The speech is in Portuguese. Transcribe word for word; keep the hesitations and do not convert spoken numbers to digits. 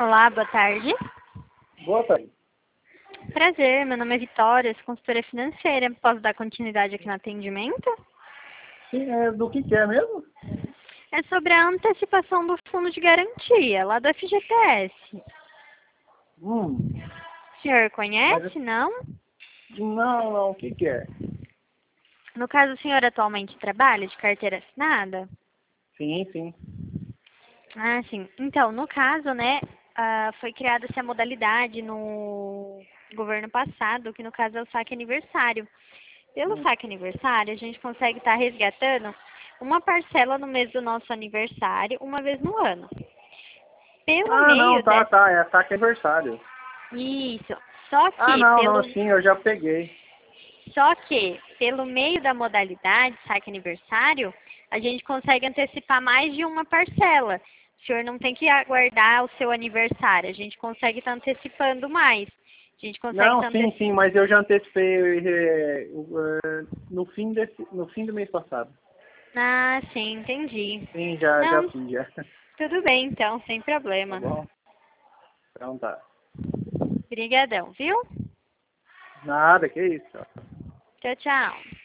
Olá, boa tarde. Boa tarde. Prazer, meu nome é Vitória, sou consultora financeira. Posso dar continuidade aqui no atendimento? Sim, é do que que é mesmo? É sobre a antecipação do fundo de garantia, lá do F G T S. Hum, O senhor conhece, mas, não? não, não, o que que é? No caso, o senhor atualmente trabalha de carteira assinada? Sim, sim. Ah, sim. Então, no caso, né, ah, foi criada essa modalidade no governo passado, que no caso é o saque aniversário. Pelo Hum. saque aniversário, a gente consegue estar resgatando uma parcela no mês do nosso aniversário, uma vez no ano. Pelo Ah, não, meio tá, dessa... tá, é ataque aniversário. Isso. Só Ah, que, não, não, pelo... sim, eu já peguei. Só que, pelo meio da modalidade saque aniversário, a gente consegue antecipar mais de uma parcela. O senhor não tem que aguardar o seu aniversário, a gente consegue estar antecipando mais. A gente consegue Não, estar sim, sim, antecipando... mas eu já antecipei eh, eh, no fim desse, no fim do mês passado. Ah, sim, entendi. Sim, já, já Não, fiz, já. tudo bem então, sem Tá problema. bom? Então tá. Obrigadão, viu? Nada, que isso. Tchau, tchau.